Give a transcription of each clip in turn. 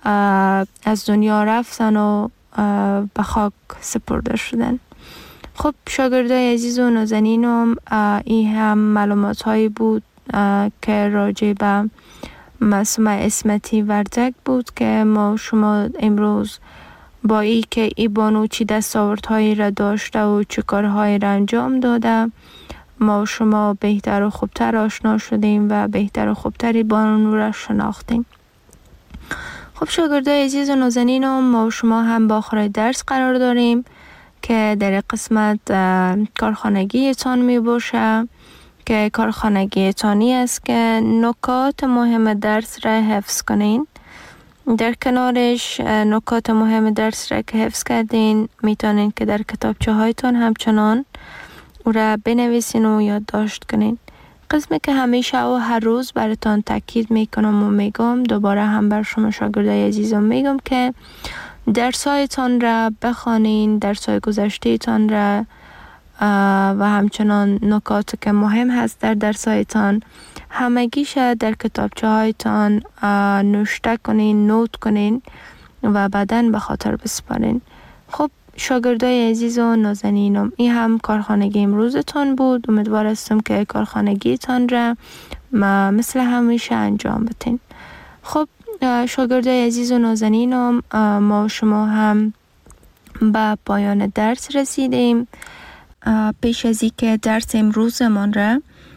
از دنیا رفتن و به خاک سپرده شدن. خب شاگردای عزیز و نازنینم، این هم معلومات هایی بود که راجع به معصومه اسمتی وردک بود که ما شما امروز با ای که ای بانو چی دستاوردهایی را داشته و چه کارهایی را انجام داده، ما شما بهتر و خوبتر آشنا شدیم و بهتر و خوبتر بانو را شناختیم. خب شاگردای عزیز و نازنینم، ما شما هم با آخر درس قرار داریم که در قسمت کارخانگیتان می باشه که کارخانگیتانی است که نکات مهم درس را حفظ کنین. در کنارش نکات مهم درس را که حفظ کردین میتونین که در کتابچه هایتان همچنان او را بنویسین و یادداشت کنین. قسمی که همیشه و هر روز براتان تاکید میکنم و میگم، دوباره هم بر شما شاگردای عزیزم میگم که درسایتان را بخوانین، درسای گذشتهتان را و همچنان نکات که مهم هست در درسایتان همگیش در کتابچه هایتان نوشته کنین، نوت کنین و بعداً به خاطر بسپارین. خب شاگردای عزیز و نازنینم، این هم کارخانگی امروزتان بود. امیدوار هستم که کارخانگیتان را مثل همیشه انجام بدین. خب شاگردای عزیز و نازنینم، ما شما هم به پایان درس رسیدیم. پیش از این که درس امروزمان را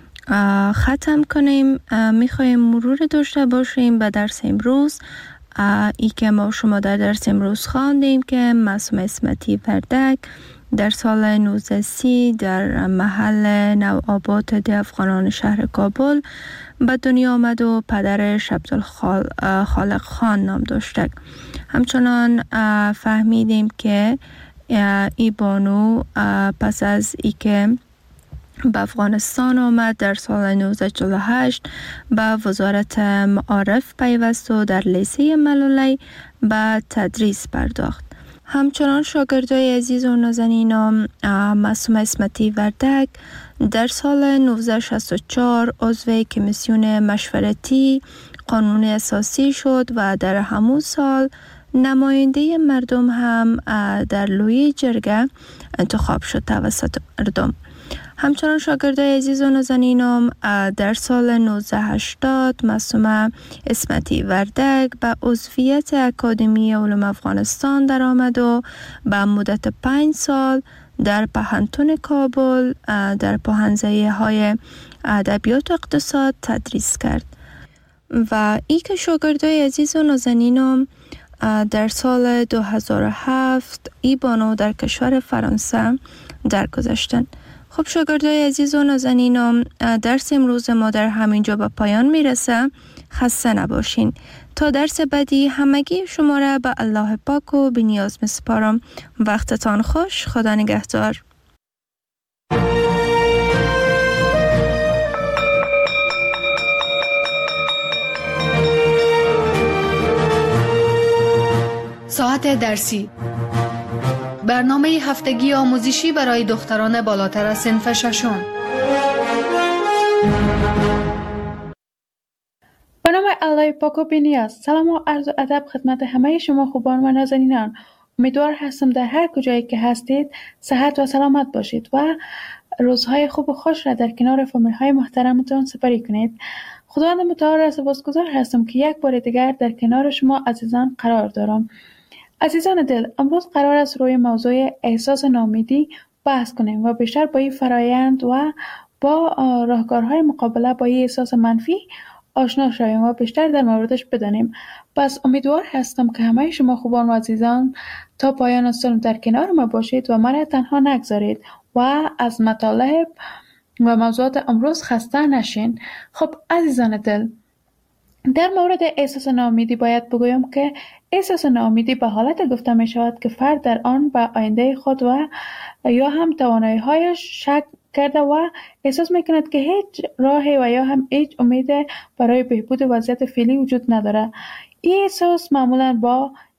ختم کنیم، میخوایم مرور داشته باشیم به درس امروز. ای که ما شما در درس امروز خواندیم که معصومه اسمتی وردک در سال 1930 در محل نوآباد افغانان شهر کابل به دنیا آمد و پدرش عبدالخالق خان نام داشته. همچنان فهمیدیم که ای بانو پس از ای که به افغانستان آمد در سال 1948 به وزارت معارف پیوست و در لیسه ملولی به تدریس پرداخت. همچنان شاگردای عزیز و نازنینم، معصومه اسمتی وردک در سال 1964 عضو کمیسیون مشورتی قانون اساسی شد و در همون سال نماینده مردم هم در لوی جرگه انتخاب شد توسط مردم. همچنان شاگردای عزیز و نازنینم، در سال 1980 معصومه اسمتی وردک به عضویت اکادمی علوم افغانستان در آمد و به مدت 5 سال در پهنتون کابل در پوهنځی های ادبیات و اقتصاد تدریس کرد. و ای که شاگردای عزیز و نازنینم، در سال 2007 ای بانو در کشور فرانسه درگذشتند. خب شاگردای عزیز و نازنینم، درس امروز ما در همینجا به پایان میرسه. خسته نباشین. تا درس بعدی همگی شما را به الله پاک و بی‌نیاز میسپارم. وقتتان خوش. خدا نگهدار. ساعت درسی، برنامه هفتگی آموزشی برای دختران بالاتر از صنف ششم. به نام الله پاک و بی‌نیاز. سلام و عرض ادب خدمت همه شما خوبان و نازنینان. امیدوار هستم در هر کجایی که هستید صحت و سلامت باشید و روزهای خوب و خوش را در کنار فامیل های محترمتان سپری کنید. خداوند متعال را سپاسگزار هستم که یک بار دیگر در کنار شما عزیزان قرار دارم. عزیزان دل، امروز قرار است روی موضوع احساس ناامیدی بحث کنیم و بیشتر با این فرایند و با راهکارهای مقابله با این احساس منفی آشنا شویم و بیشتر در موردش بدانیم. پس امیدوار هستم که همه شما خوبان و عزیزان تا پایان سالم در کنار ما باشید و من تنها نگذارید و از مطالب و موضوعات امروز خسته نشین. خب عزیزان دل، در مورد احساس ناامیدی باید بگویم که احساس ناامیدی به حالت گفته می شود که فرد در آن به آینده خود و یا هم توانایی‌هایش شک کرده و احساس می کند که هیچ راهی و یا هم هیچ امید برای بهبود وضعیت فعلی وجود نداره. این احساس معمولا با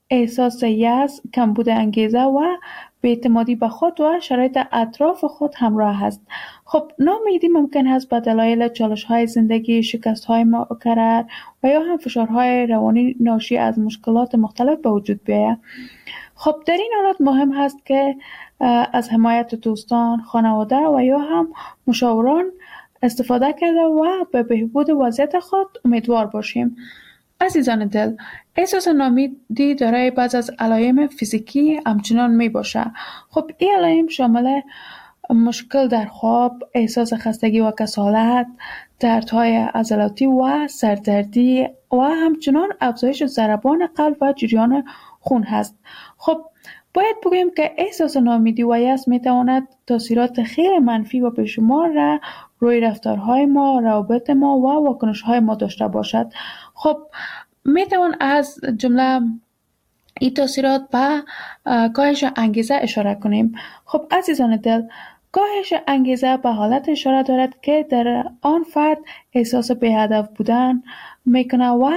احساس یأس، کمبود انگیزه و بی‌اعتمادی به خود و شرایط اطراف خود همراه است. خب ناامیدی ممکن است به دلایل چالش‌های زندگی، شکست‌های مکرر و یا هم فشارهای روانی ناشی از مشکلات مختلف به وجود بیاید. خب در این حالت مهم هست که از حمایت دوستان، خانواده و یا هم مشاوران استفاده کرده و به بهبود وضعیت خود امیدوار باشیم. عزیزان دل، احساس ناامیدی دارای بعض از علائم فیزیکی همچنان می باشه. خب این علائم شامل مشکل در خواب، احساس خستگی و کسالت، دردهای عضلاتی و سردردی و همچنان افزایش ضربان قلب و جریان خون هست. خب باید بگوییم که احساس ناامیدی و یأس می تواند تاثیرات خیلی منفی و بیشمار را روی رفتارهای ما، روابط ما و واکنش‌های ما داشته باشد. خب می توان از جمله این تاثیرات به کاهش انگیزه اشاره کنیم. خب عزیزان دل، کاهش انگیزه به حالت اشاره دارد که در آن فرد احساس بی‌هدف بودن میکنه و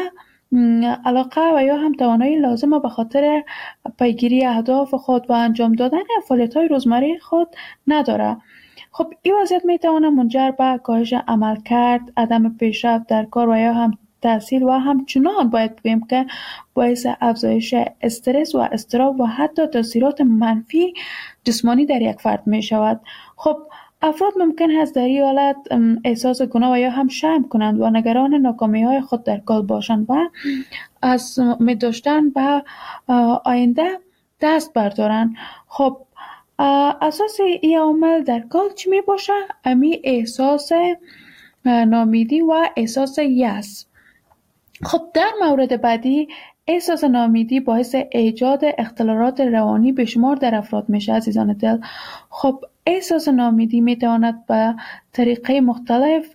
علاقه و یا هم توانایی لازمه به خاطر پیگیری اهداف خود و انجام دادن فعالیت‌های روزمره خود نداره. خب این وضعیت میتواند منجر به کاهش عملکرد، عدم پیشرفت در کار و یا هم تحصیل و همچنان باید بگوییم که باعث افزایش استرس و اضطراب و حتی تاثیرات منفی جسمانی در یک فرد می شود. خب افراد ممکن است در این حالت احساس گناه و یا هم شرم کنند و نگران ناکامی های خود در کار باشند و از امید داشتن به آینده دست بردارند. خب اساس این عامل در کار چی می باشه؟ امی احساس ناامیدی و احساس یأس. خب در مورد بعدی، احساس ناامیدی باعث ایجاد اختلالات روانی بشمار در افراد میشه. عزیزان دل، خب احساس ناامیدی میتواند به طریقه مختلف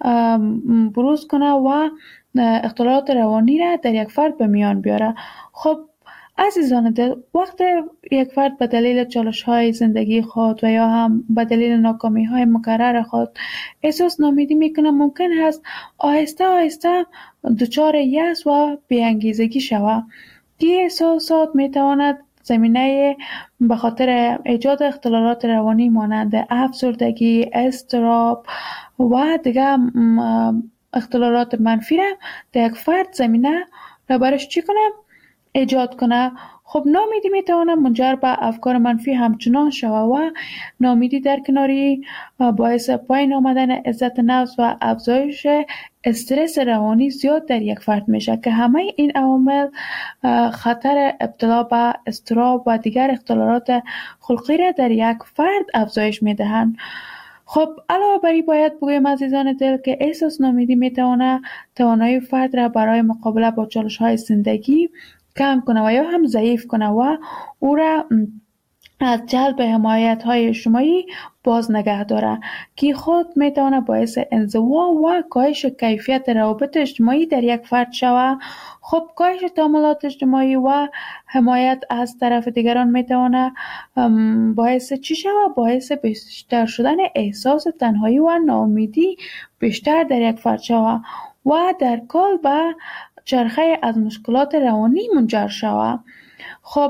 بروز کنه و اختلالات روانی را در یک فرد به میان بیاره. خب عزیزان دل، وقتی یک فرد به دلیل چالش‌های زندگی خود و یا هم به دلیل ناکامی‌های مکرر خود احساس ناامیدی میکنه، ممکن است آهسته آهسته دچار یأس و بی‌انگیزگی شود. این احساسات میتواند زمینه به خاطر ایجاد اختلالات روانی مانند افسردگی، اضطراب و دیگر اختلالات منفی را در یک فرد زمینه را برش چی کنه؟ ایجاد کنه. خب ناامیدی میتواند منجر به افکار منفی همچنان شود و ناامیدی در کناری باعث پایین آمدن عزت نفس و افزایش استرس روانی زیاد در یک فرد میشه که همه این عوامل خطر ابتلا به اضطراب و دیگر اختلالات خلقی را در یک فرد افزایش میدهند. خب علاوه بر این باید بگویم عزیزان دل که احساس ناامیدی میتواند توانایی فرد را برای مقابله با چالش‌های زندگی کم کنه و یا هم ضعیف کنه و او را از جلب حمایت‌های اجتماعی باز نگه داره که خود میتونه باعث انزوا و کاهش کیفیت روابط اجتماعی در یک فرد شود. خب کاهش تعاملات اجتماعی و حمایت از طرف دیگران میتونه باعث چی شود؟ باعث بیشتر شدن احساس تنهایی و ناامیدی بیشتر در یک فرد شود و در کل به چرخه از مشکلات روانی منجر شود. خب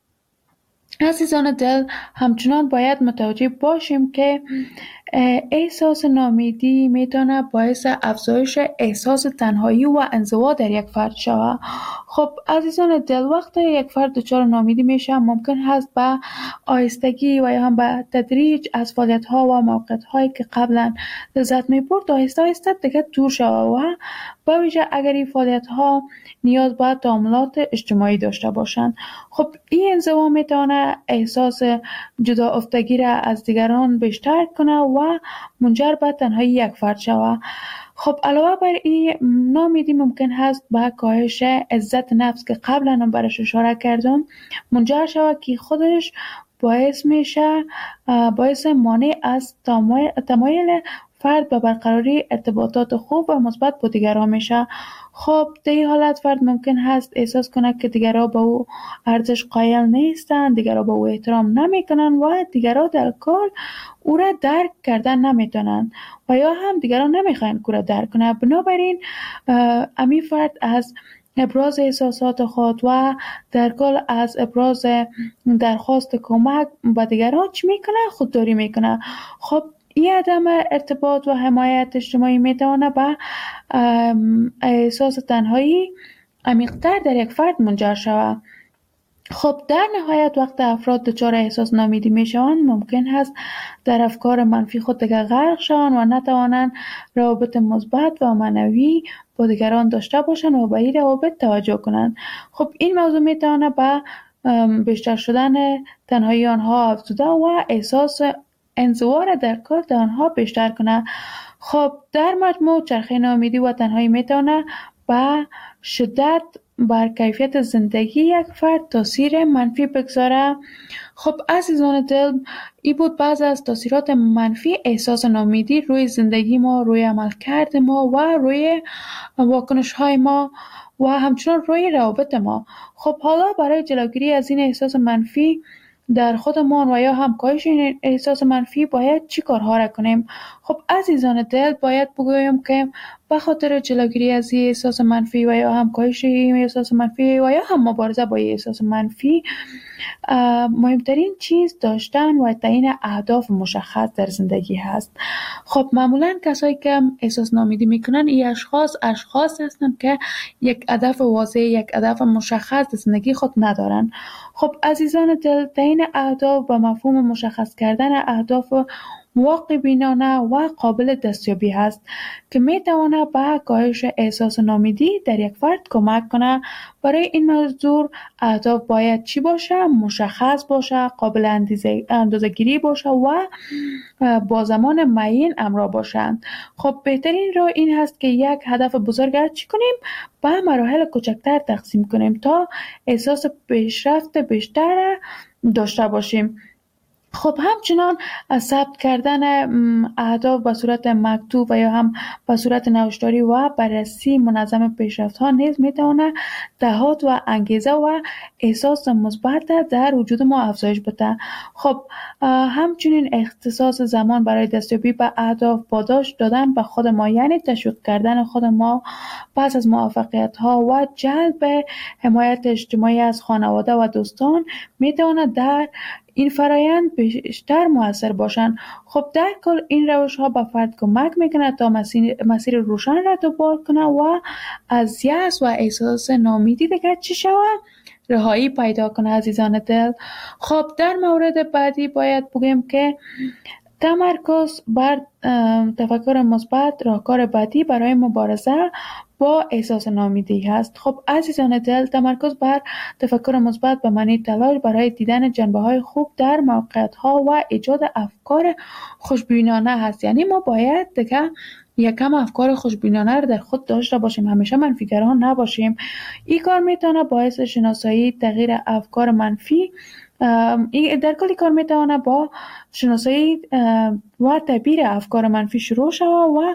عزیزان دل، همچنان باید متوجه باشیم که احساس ناامیدی میتونه باعث افزایش احساس تنهایی و انزوا در یک فرد شود. خب عزیزان دل، وقتی یک فرد دچار ناامیدی میشه ممکن هست به آهستگی و یا هم به تدریج از فعالیت‌ها و موقعیت‌هایی که قبلا لذت می‌برد آهسته آهسته دیگه دور شود و به ویژه اگر این فعالیت‌ها نیاز به تعاملات اجتماعی داشته باشند. خب این انزوا میتونه احساس جدا افتگی را از دیگران بیشتر کنه و منجر به تنهایی یک فرد شود. خب علاوه بر این ناامیدی ممکن هست به کاهش عزت نفس که قبلا هم برش اشاره کردم منجر شود که خودش باعث میشه باعث مانع از تمایل فرد به برقراری ارتباطات خوب و مثبت با دیگران میشه. خب در این حالت فرد ممکن هست احساس کنه که دیگران به او ارزش قائل نیستند، دیگران به او احترام نمیکنن و دیگران در کل او را درک کردن نمیتونن و یا هم دیگران نمیخواین او را درک کنه. بنابراین امی فرد از ابراز احساسات خود و در کل از ابراز درخواست کمک به دیگران چی میکنه؟ خودداری میکنه. خب این عدم ارتباط و حمایت اجتماعی میتونه به احساس تنهایی عمیق‌تر در یک فرد منجر شود. خب در نهایت وقت افراد دچار احساس ناامیدی میشوند، ممکن است در افکار منفی خود دیگر غرق شوند و نتوانند روابط مثبت و معنوی با دیگران داشته باشند و به این روابط توجه کنند. خب این موضوع میتواند به بیشتر شدن تنهایی آنها افزوده و احساس انزوا در کار آنها بیشتر کنه. خب در مجموع چرخه ناامیدی و تنهایی میتونه به شدت بر کیفیت زندگی یک فرد تاثیر منفی بگذاره. خب عزیزان دل، این بود بعض از تاثیرات منفی احساس ناامیدی روی زندگی ما، روی عملکرد ما و روی واکنش های ما و همچنان روی روابط ما. خب حالا برای جلوگیری از این احساس منفی در خودمان و یا هم کاهش این احساس منفی باید چی کارها را کنیم؟ خب عزیزان دل، باید بگویم که به خاطر جلوگیری از این احساس منفی و یا هم کاهش این احساس منفی و یا هم مبارزه با این احساس منفی، مهمترین چیز داشتن و تعیین اهداف مشخص در زندگی هست. خب معمولا کسایی که احساس ناامیدی میکنن این اشخاص هستند که یک هدف واضح، یک هدف مشخص در زندگی خود ندارن. خب عزیزان دل، تعیین اهداف و مفهوم مشخص کردن اهداف واقع بینانه و قابل دستیابی هست که می تواند به کاهش احساس ناامیدی در یک فرد کمک کنه. برای این موضوع اهداف باید چی باشه؟ مشخص باشه، قابل اندازه‌گیری باشه و با زمان معین همراه باشند. خب بهترین راه این هست که یک هدف بزرگ را چی کنیم؟ به مراحل کوچکتر تقسیم کنیم تا احساس پیشرفت بیشتر داشته باشیم. خب همچنان ثبت کردن اهداف به صورت مکتوب و یا هم به صورت نوشتاری و بررسی منظم پیشرفت ها نیز میتونه دهات و انگیزه و احساس مثبت در وجود ما افزایش بده. خب همچنین اختصاص زمان برای دستیابی به اهداف، پاداش دادن به خود ما، یعنی تشویق کردن خود ما پس از موفقیت ها و جلب حمایت اجتماعی از خانواده و دوستان میتونه در این فرایند بیشتر مؤثر باشند. خب در کل این روش ها به فرد کمک میکنه تا مسیر روشن را دنبال کنه و از یأس و احساس ناامیدی دیگر چی شود؟ رهایی پیدا کنه عزیزان دل. خب در مورد بعدی باید بگیم که تمرکز بر تفکر مثبت راهکار بعدی برای مبارزه با احساس ناامیدی هست. خب عزیزان دل، تمرکز بر تفکر مثبت به معنی تلاش برای دیدن جنبه‌های خوب در موقعیت‌ها و ایجاد افکار خوشبینانه هست. یعنی ما باید دیگه یکم افکار خوشبینانه رو در خود داشته باشیم، همیشه منفیگران نباشیم. این کار میتونه باعث شناسایی تغییر افکار منفی در کلی کار میتونه با شناسایی و تعبیر افکار منفی شروع شود و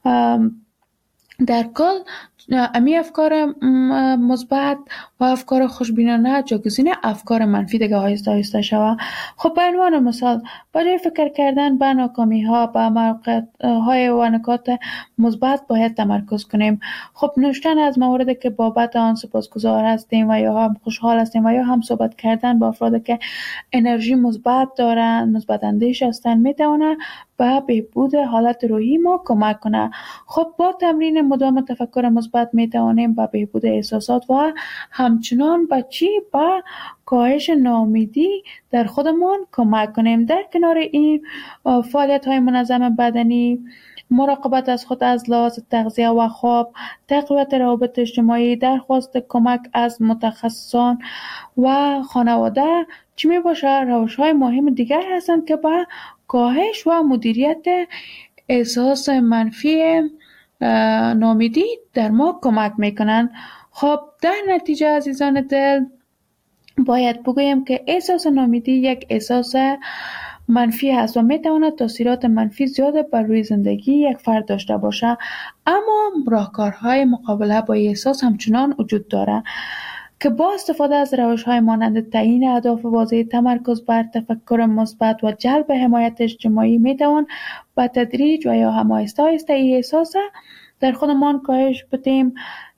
در کل امی افکار مثبت و افکار خوشبینانه جایگزین افکار منفی دیگه آهسته آهسته شود. خب به عنوان مثال، برای فکر کردن به ناکامی ها، به موقعیت های و نکات مثبت باید تمرکز کنیم. خب نوشتن از مواردی که بابت آن سپاسگزار هستیم و یا هم خوشحال هستیم و یا هم صحبت کردن با افرادی که انرژی مثبت دارن، مثبت اندیش هستن، میتونه به بهبود حالت روحی ما کمک کنه. خب با تمرین مدام تفکر مثبت میتوانیم به بهبود احساسات و همچنان به کاهش ناامیدی در خودمان کمک کنیم. در کنار این فعالیت های منظم بدنی، مراقبت از خود از لحاظ تغذیه و خواب، تقویت روابط اجتماعی، درخواست کمک از متخصصان و خانواده چی می باشه روش های مهم دیگر هستند که به کاهش و مدیریت احساس منفی ناامیدی در ما کمک میکنن. خب در نتیجه عزیزان دل، باید بگویم که احساس ناامیدی یک احساس منفی هست و میتواند تاثیرات منفی زیاد بر روی زندگی یک فرد داشته باشه، اما راهکارهای مقابله با این احساس همچنان وجود داره که با استفاده از روش‌های مانند تعیین اهداف واضح، تمرکز بر تفکر مثبت و جلب حمایت اجتماعی میتوان به تدریج و یا هم آهسته آهسته این احساس در خودمان کاهش بدیم.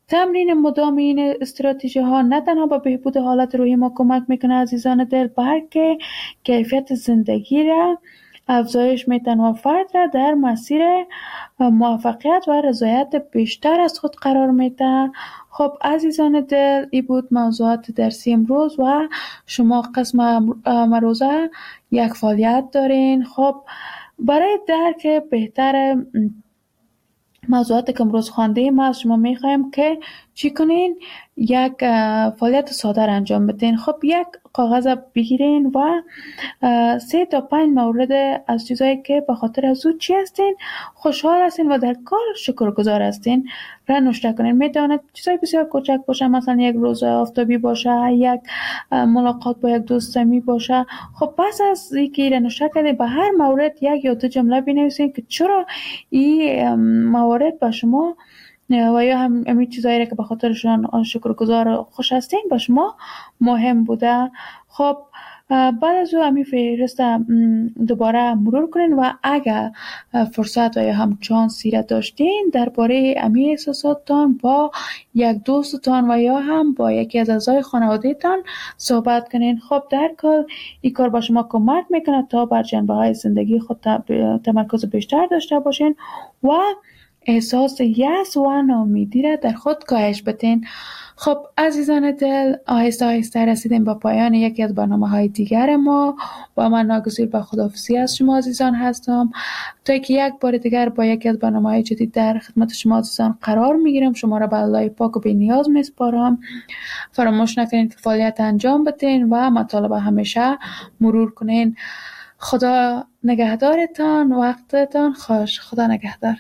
تمرین مدام این استراتژی ها نه تنها به بهبود حالت روحی ما کمک میکنه عزیزان دل، بلکه کیفیت زندگی را افزایش میتن و فرد را در مسیر موفقیت و رضایت بیشتر از خود قرار میده. خب عزیزان دل، این بود موضوعات درسی امروز و شما قسم امروزه یک فعالیت دارین. خب برای درک بهتر موضوعات که امروز خوانده ما از شما میخوایم که چی کنین؟ یک فعالیت ساده را انجام بدین. خب یک کاغذ بگیرین و 3 تا 5 مورد از چیزایی که به خاطر از او چی هستین خوشحال هستین و در کار شکرگزار هستین را نوشته کنین. میتواند چیزای بسیار کوچک باشه، مثلا یک روز آفتابی باشه، یک ملاقات با یک دوست صمیمی باشه. خب پس از اینکه را نوشته کردین به هر مورد یک یا 2 جمله بنویسین که چرا این موارد به شما و یا همین چیزایی که به خاطرشان شکرگزار خوش هستین به شما مهم بوده. خب بعد از او همین فهرست دوباره مرور کنین و اگر فرصت و یا هم چانسی را داشتین درباره همین احساساتتان با یک دوستتان و یا هم با یکی از اعضای خانواده‌تان صحبت کنین. خب در کل این کار با شما کمک میکنه تا بر جنبه‌های زندگی خود تمرکز بیشتر داشته باشین و احساس یأس و ناامیدی را در خود کاهش بدین. خب عزیزان دل، آهسته آهسته رسیدیم به پایان یکی از برنامه‌های دیگر ما و من ناگزیر به خداحافظی از شما عزیزان هستم تا که یک بار دیگر با یکی از برنامه‌های جدید در خدمت شما عزیزان قرار میگیرم. شما را به الله پاک و بی‌نیاز میسپارم. فراموش نکنید که فعالیت انجام بدین و مطالب همیشه مرور کنین. خدا نگهدارتان، وقتتان خوش. خدا نگهدار.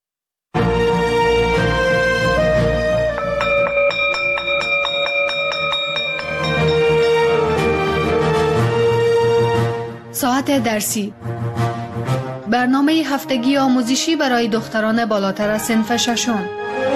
ساعت درسی، برنامه هفتگی آموزشی برای دختران بالاتر از صنف ششم.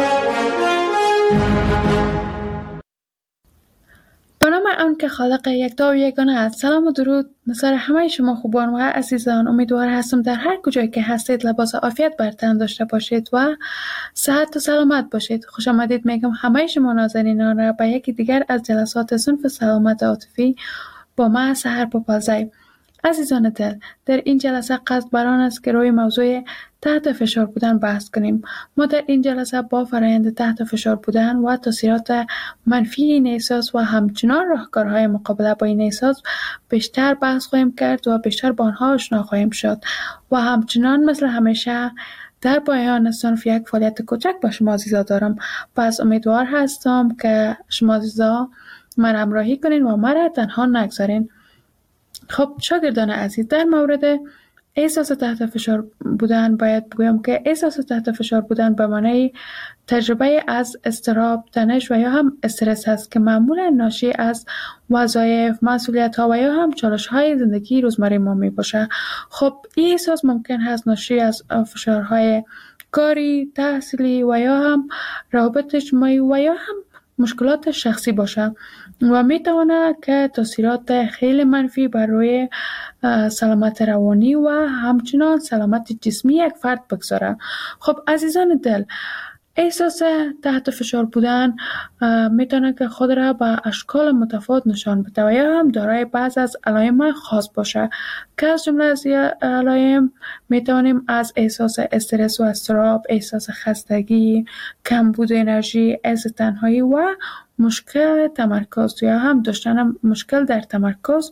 به نام آن که خالق یکتا و یگانه است. سلام و درود نثار همه شما خوبان و عزیزان. امیدوار هستم در هر کجایی که هستید لباس عافیت بر تن داشته باشید و صحت و سلامت باشید. خوش آمدید میگم همه شما نازنینان را به یکی دیگر از جلسات صنف سلامت عاطفی با من سحر پاپازی. عزیزان دل، در این جلسه قصد بر آن است که روی موضوع تحت فشار بودن بحث کنیم. ما در این جلسه با فرآیند تحت فشار بودن و تاثیرات منفی این احساس و همچنان راهکارهای مقابله با این احساس بیشتر بحث خواهیم کرد و بیشتر با آنها آشنا خواهیم شد و همچنان مثل همیشه در پایان صنف یک فعالیت کوچک با شما عزیزا دارم. پس امیدوار هستم که شما عزیزا من همراهی کنین و مرا تنها نگذارین. خب شاگردان عزیز، در مورد احساس تحت فشار بودن باید بگویم که احساس تحت فشار بودن به معنی تجربه از اضطراب، تنش و یا هم استرس است که معمولا ناشی از وظایف، مسئولیت‌ها و یا هم چالش‌های زندگی روزمره ما میباشه. خب این احساس ممکن هست ناشی از فشارهای کاری، تحصیلی و یا هم روابط اجتماعی و یا هم مشکلات شخصی باشه و میتونه که تاثیرات خیلی منفی بر روی سلامت روانی و همچنان سلامت جسمی یک فرد بگذاره. خب عزیزان دل، احساس تحت فشار بودن میتونه که خود را به اشکال متفاوت نشان بده و یا هم دارای بعض از علائم خاص باشه که از جمله از علائم میتونیم از احساس استرس و اضطراب، احساس خستگی، کمبود انرژی، حس تنهایی و مشکل تمرکز یا هم داشتن مشکل در تمرکز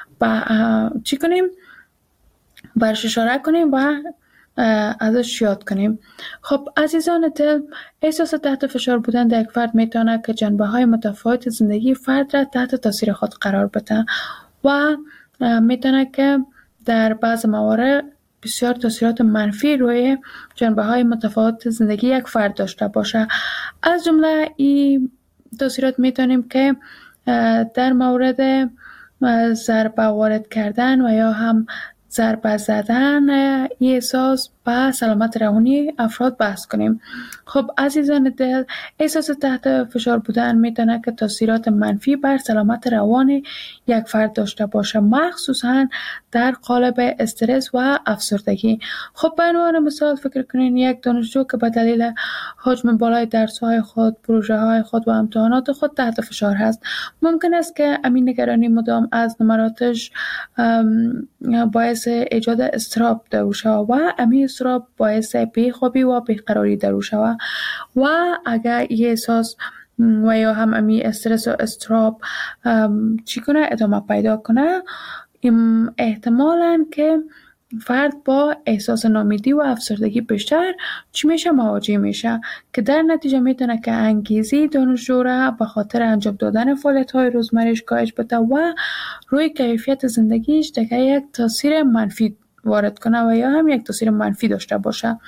چی کنیم؟ برش اشاره کنیم و ازش یاد کنیم. خب عزیزان دل، احساس تحت فشار بودن در یک فرد میتونه که جنبه‌های متفاوت زندگی فرد را تحت تاثیر خود قرار بده و میتونه که در بعض موارد بسیار تاثیرات منفی روی جنبه‌های متفاوت زندگی یک فرد داشته باشه. از جمله این تاثیرات میتونیم که در مورد ضربه وارد کردن و یا هم ضربه زدن این احساس به سلامت روانی افراد بحث کنیم. خب عزیزان دل، احساس تحت فشار بودن میتونه که تاثیرات منفی بر سلامت روان یک فرد داشته باشه، مخصوصا در قالب استرس و افسردگی. خب به عنوان مثال فکر کنین یک دانشجو که به دلیل حجم بالای درس‌های خود، پروژه‌های خود و امتحانات خود تحت فشار هست. ممکن است که امین نگرانی مدام از نمراتش باعث ایجاد اضطراب در شود و امین اضطراب باعث بیخوابی و بیقراری در شود و اگر این احساس و یا هم امین استرس و اضطراب چی کنه ادامه پیدا کنه، احتمالاً که فرد با احساس ناامیدی و افسردگی بیشتر چی میشه مواجه میشه که در نتیجه میتونه که انگیزه دانشجو را به خاطر انجام دادن فعالیت‌های روزمره‌اش کاهش بده و روی کیفیت زندگیش دیگه یک تاثیر منفی وارد کنه و یا هم یک تاثیر منفی داشته باشه.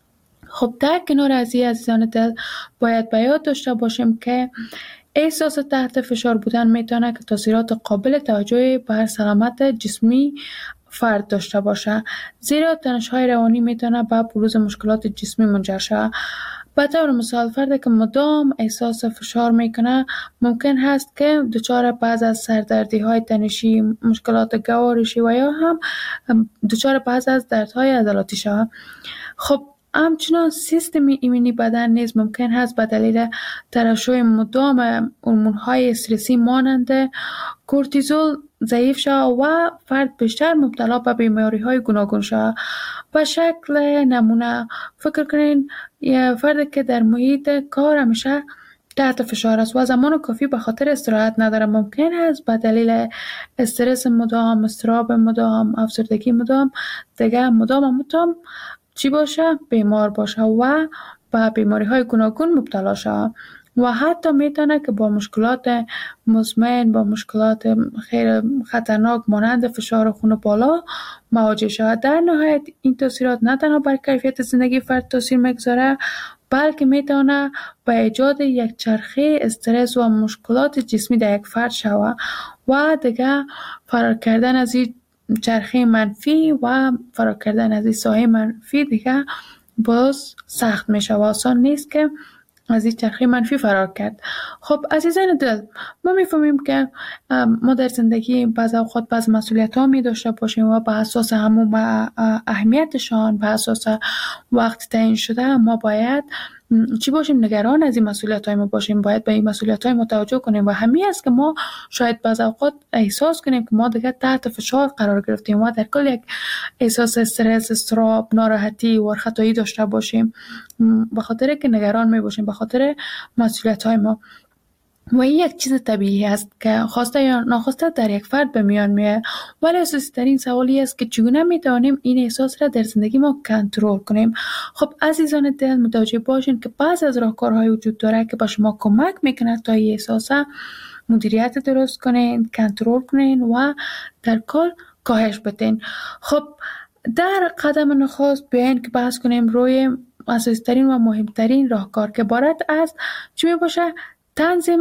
خب در کنار از این عزیزان دل باید به یاد داشته باشیم که احساس تحت فشار بودن میتونه که تاثیرات قابل توجهی بر سلامت جسمی فرد داشته باشه، زیرا تنش‌های روانی میتونه به بروز مشکلات جسمی منجر شود. به طور مثال فردی که مدام احساس فشار میکنه ممکن هست که دچار بعض از سردردی‌های تنشی، مشکلات گوارشی و یا هم دچار بعض از دردهای عضلاتی شود. خب همچنان سیستم ایمنی بدن نیز ممکن هست به دلیل ترشح مدام هورمون‌های استرسی مانند کورتیزول ضعیف شود و فرد بیشتر مبتلا به بیماری‌های گوناگون شود. به شکل نمونه فکر کنین یه فردی که در محیط کار همیشه تحت فشار است و زمان کافی به خاطر استراحت نداره، ممکن است به دلیل استرس مدام، اضطراب مدام، افسردگی مدام دیگه مدام چی باشه؟ بیمار باشه و به بیماری‌های گوناگون مبتلا شود و حتی میتونه که با مشکلات مزمن، با مشکلات خیلی خطرناک مانند فشار خون بالا مواجه شود. در نهایت این تاثیرات نه تنها بر کیفیت زندگی فرد تاثیر میگذاره، بلکه میتونه به ایجاد یک چرخه استرس و مشکلات جسمی در یک فرد شود و دیگه فرار کردن از این چرخه منفی و فرار کردن از این سایه منفی دیگه باز سخت میشه و آسان نیست که از این چرخه منفی فرار کرد. خب عزیزان دل، ما میفهمیم که ما در زندگی بعض اوقات بعض مسئولیت ها می داشته باشیم و به اساس همون اهمیتشان، به اساس وقت تعیین شده ما باید چی باشیم؟ نگران از این مسئولیت های ما باشیم، باید به این مسئولیت های ما توجه کنیم و همین است که ما شاید بعض اوقات احساس کنیم که ما دیگه تحت فشار قرار گرفتیم و در کل یک احساس استرس، اضطراب، ناراحتی و خطایی داشته باشیم به خاطر که نگران می باشیم به خاطر مسئولیت های ما. و این یک چیز طبیعی است که خواسته یا ناخواسته در یک فرد به میان میاد، ولی اساسی ترین سوالی است که چگونه میتوانیم این احساس را در زندگی ما کنترل کنیم. خب عزیزان دل، متوجه باشین که بعضی از راهکارهای وجود داره که به شما کمک میکنه تا این احساس مدیریت درست کنین، کنترل کنین و در کل کاهش بدین. خب در قدم نخست بیاین که بحث کنیم روی اساسی ترین و مهمترین راهکار که عبارت از چی میباشه؟ تنظیم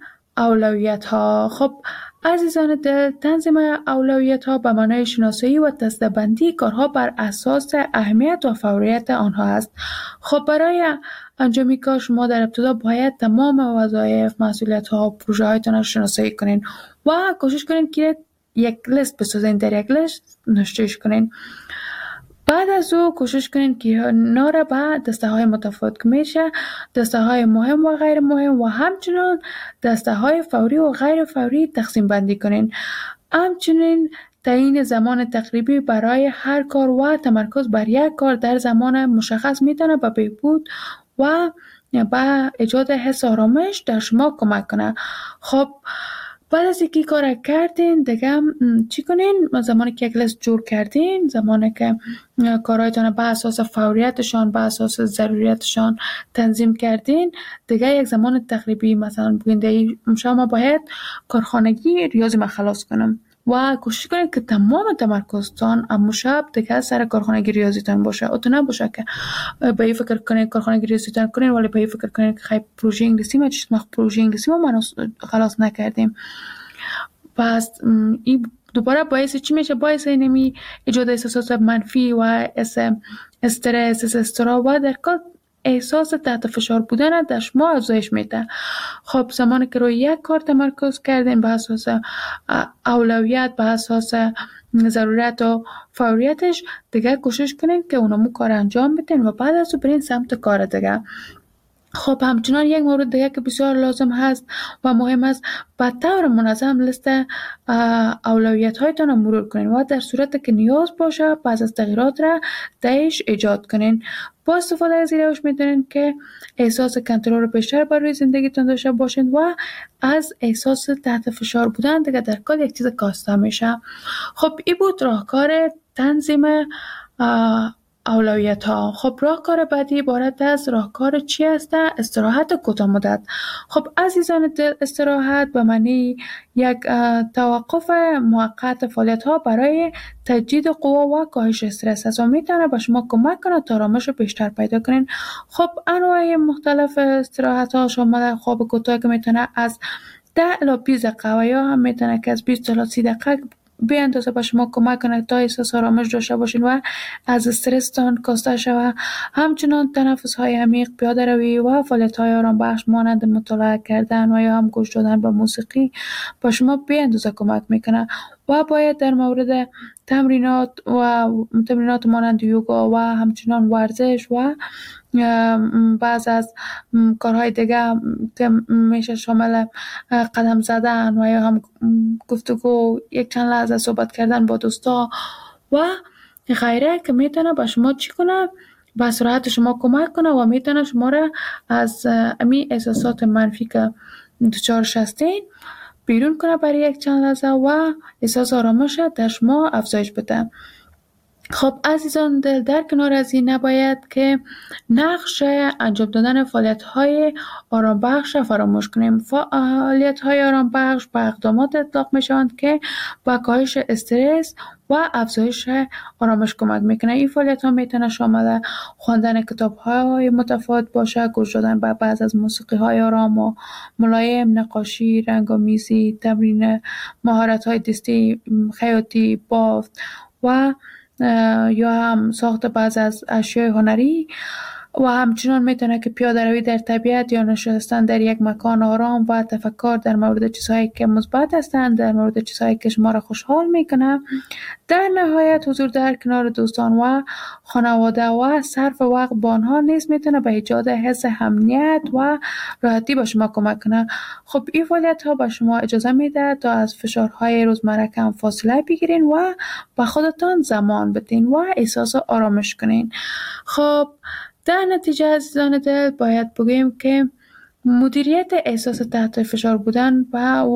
اولویت ها. خب عزیزان دل، تنظیم اولویت ها به معنای شناسایی و دسته‌بندی کارها بر اساس اهمیت و فوریت آنها است. خب برای انجام کار شما در ابتدا باید تمام وظایف، مسئولیت ها و پروژه هایتان را شناسایی کنین و کوشش کنین که یک لیست بسازین، در یک لیست نوشتهش کنین. بعد از او کوشش کنین که ناره به دسته های متفاوت که میشه دسته های مهم و غیر مهم و همچنین دسته های فوری و غیر فوری تقسیم بندی کنین. همچنین تعیین زمان تقریبی برای هر کار و تمرکز بر یک کار در زمان مشخص میتونه به بهبود و به ایجاد حس آرامش در شما کمک کنه. خب بعد از اینکه کار کردین دیگه چی کنین؟ زمانی که یک لیست جور کردین، زمانی که کارهایتان به اساس فوریتشان، به اساس ضروریتشان تنظیم کردین، دیگه یک زمان تقریبی مثلا بگین شما باید کارخانگی ریاضی ما خلاص کنم و کوشش کنید که تمام تمرکزتان اما شب دیگه سر کارخانگی ریاضیتان باشه. او تو نباشه که به این فکر کنید کارخانگی ریاضیتان کنید ولی به این فکر کنید که خیلی پروژه انگلیسی ما خلاص نکردیم. پس این دوباره باعث چی میشه؟ باعث اینمی ایجاد احساسات منفی و استرس، اضطراب و در کل احساس تحت فشار بودن در شما افزایش میده. خب زمانی که روی یک کار تمرکز کردین به اساس اولویت، به اساس ضرورت و فوریتش، دیگه کوشش کنین که اونمو کار انجام بدین و بعد از برین سمت کار دیگه. خب همچنان یک مورد دیگه که بسیار لازم هست و مهم است، به طور منظم لیست اولویت هایتان رو مرور کنین و در صورت که نیاز باشه بعض از تغییرات را درش ایجاد کنین. با استفاده از این روش میتونین که احساس کنترل بیشتر بر روی زندگیتون داشته باشین و از احساس تحت فشار بودن دیگه در کل یک چیز کاسته میشه. خب این بود راهکار تنظیم اولویت ها. خب راهکار بعدی عبارت از راهکار چی است؟ استراحت کوتاه مدت. خب عزیزان دل، استراحت به معنی یک توقف موقت فعالیت ها برای تجدید قوا و کاهش استرس است و میتونه به شما کمک کنه تا آرامش بیشتر پیدا کنین. خب انواع مختلف استراحت ها شامل خواب کوتاه که میتونه از 10 الی 20 دقیقه و یا هم میتونه که از 20 الی 30 دقیقه به اندازه به شما کمک کنه تا احساس آرامش داشته باشین و از استرستان کاسته شوه. همچنان تنفس های عمیق، پیاده روی و فعالیت های آرام بخش مانند مطالعه کردن و یا هم گوش دادن به موسیقی به شما به اندازه کمک میکنه. و باید در مورد تمرینات مانند یوگا و همچنان ورزش و بعض از کارهای دیگه که میشه شامل قدم زدن و یا هم گفتگو، یک چند لحظه صحبت کردن با دوستا و غیره که میتونه به شما چی کنه؟ به سرعت شما کمک کنه و میتونه شما را از امی احساسات منفی که دچارش هستین بیرون کنه برای یک چند لحظه و احساس آرامش در شما افزایش بده. خب عزیزان دل، در کنار از این نباید که نقش انجام دادن فعالیت‌های آرام بخش فراموش کنیم. فعالیت‌های آرام بخش به اقدامات اطلاق می‌شوند که با کاهش استرس و افزایش آرامش کمک میکنه. این فعالیت‌ها میتونه شامل خواندن کتاب‌های متفاوت باشه، گوش دادن به بعض از موسیقی‌های آرام و ملایم، نقاشی، رنگ‌آمیزی، تمرین مهارت‌های دستی، خیاطی، بافت و یا هم ساخت بعض از اشیاء هنری و همچنان میتونه که پیاده روی در طبیعت یا نشستن در یک مکان آرام و تفکر در مورد چیزهایی که مثبت هستند، در مورد چیزهایی که شما را خوشحال میکنه. در نهایت حضور در کنار دوستان و خانواده و صرف وقت با آنها نیز میتونه به ایجاد حس امنیت و راحتی به شما کمک کنه. خب این فعالیت ها به شما اجازه میده تا از فشارهای روزمره کم فاصله بگیرین و به خودتان زمان بدین و احساس آرامش کنین. خب در نتیجه عزیزان دل باید بگویم که مدیریت احساس تحت فشار بودن و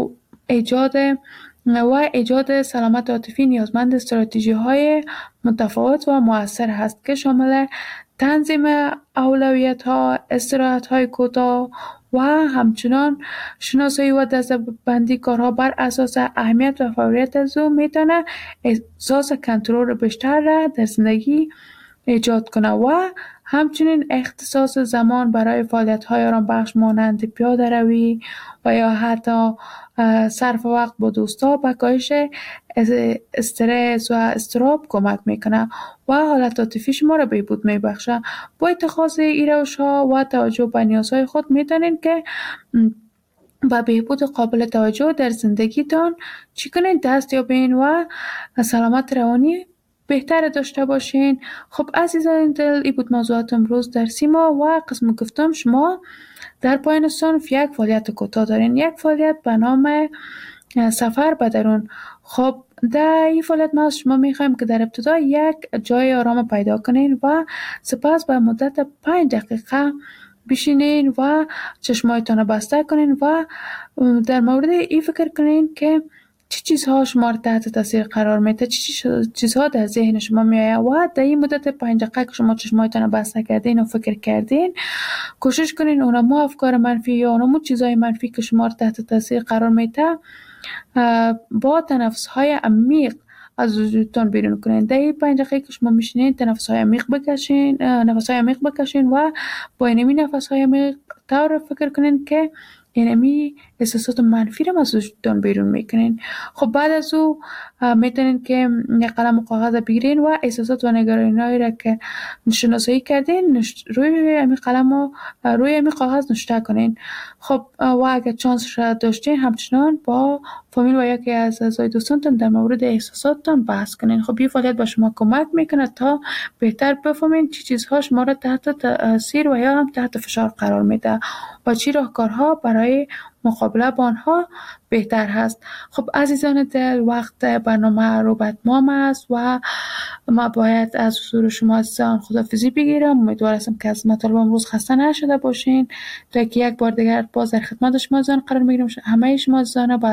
ایجاد سلامت عاطفی نیازمند استراتژی های متفاوت و مؤثر هست که شامل تنظیم اولویت ها، استراحت های کوتاه و همچنان شناسایی و دسته‌بندی کارها بر اساس اهمیت و فوریت از او میتونه احساس کنترل بیشتر را در زندگی ایجاد کنه و همچنین اختصاص زمان برای فعالیت‌های آرام بخش مانند پیاده روی و یا حتی صرف وقت با دوستا به کاهش استرس و اضطراب کمک میکنه و حالت عاطفی شما را بهبود میبخشه. با اتخاذ این روش‌ها و توجه به نیازهای خود میتونین که با بهبود قابل توجه در زندگیتان چی کنین؟ دست یابین و سلامت روانی بهتر داشته باشین. خب عزیزان دل، این بود موضوعات امروز در سیما و قسم گفتم شما در پایان صنف یک فعالیت کوتاه دارین، یک فعالیت به نام سفر به درون. خب در این فعالیت ما از شما میخوایم که در ابتدا یک جای آرام پیدا کنین و سپس به مدت 5 دقیقه بشینین و چشمایتان بسته کنین و در مورد این فکر کنین که چه چیزها شما را تحت تاثیر قرار میده، چه چیزها در ذهن شما میآید و در این مدت 5 دقیقه که شما چشمایتان بسته کردین و فکر کردین کوشش کنین اونمو افکار منفی یا اونمو چیزهای منفی که شما را تحت تاثیر قرار میده با تنفس های عمیق از وجودتان بیرون کنین. در این 5 دقیقه که شما میشینین نفس های عمیق بکشین و با اینمی نفس های عمیق طور فکر کنین که اینمی احساسات منفی رو از وجودتان بیرون میکنین. خب بعد از او میتونین که یک قلم و کاغذ بگیرین و احساسات و نگرانی‌هایی را که شناسایی کردین روی امی قلم و روی امی کاغذ نوشته کنین. خب و اگر چانس را داشتین همچنان با فامیل و یکی از اعضای دوستانتان در مورد احساساتتان بحث کنین. خب این فعالیت به شما کمک میکنه تا بهتر بفهمین چی چیزها شما را تحت تاثیر و یا هم تحت فشار قرار میده و چی راهکارها برای مقابله با آنها بهتر هست. خب عزیزان دل، وقت برنامه رو به اتمام است و ما باید از حضور شما عزیزان خداحافظی بگیرم. امیدوار هستم که از مطالب امروز خسته نشده باشین تا که یک بار دیگر باز در خدمت شما عزیزان قرار میگیرم. همه شما عزیزان